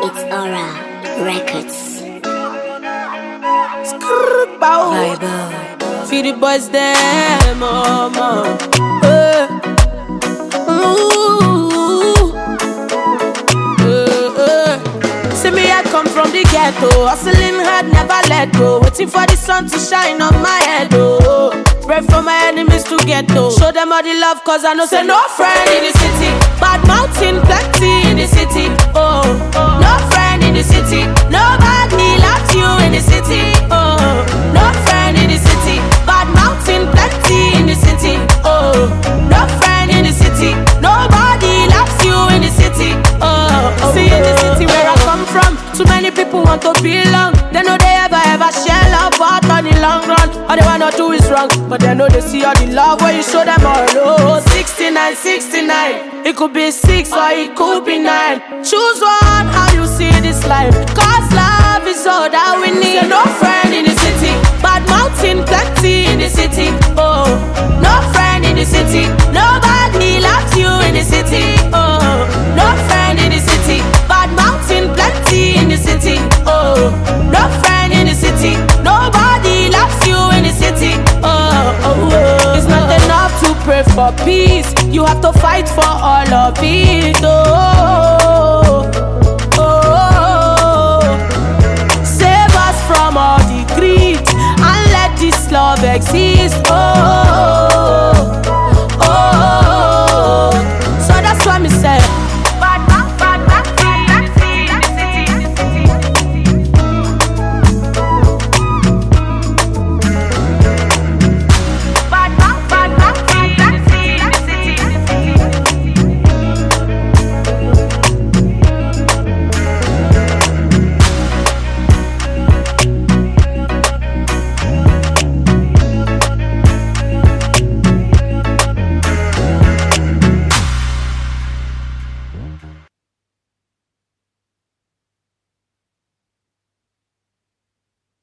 It's Aura Records. Vibe. Feel the boys there, mama. See me, I come from the ghetto. Hustling hard, never let go. Waiting for the sun to shine on my head, oh. Pray for my enemies to get low. Show them all the love, cause I know say no friend in the city. Bad mountain, plenty in the city, oh. No friend in the city. Nobody loves you in the city, oh. No friend in the city. Bad mountain, plenty in the city, oh. No friend in the city. Nobody loves you in the city, oh. See in the city where I come from, too many people want to belong. They know they ever share love, but on the long run, all they wanna do is wrong. But they know they see all the love when you show them all. Oh, 69, 69. It could be 6 or it could be 9. Choose one, how you see this life. Cause love is all that we need. So no friend in the city. Bad mountain, plenty in the city. Oh, no friend in the city. Nobody loves you in the city. Oh, no friend in the city. Bad mountain, plenty in the city. Oh, no friend in the city. Nobody loves you in the city. It's not enough to pray for peace. You have to fight for all of it. Oh.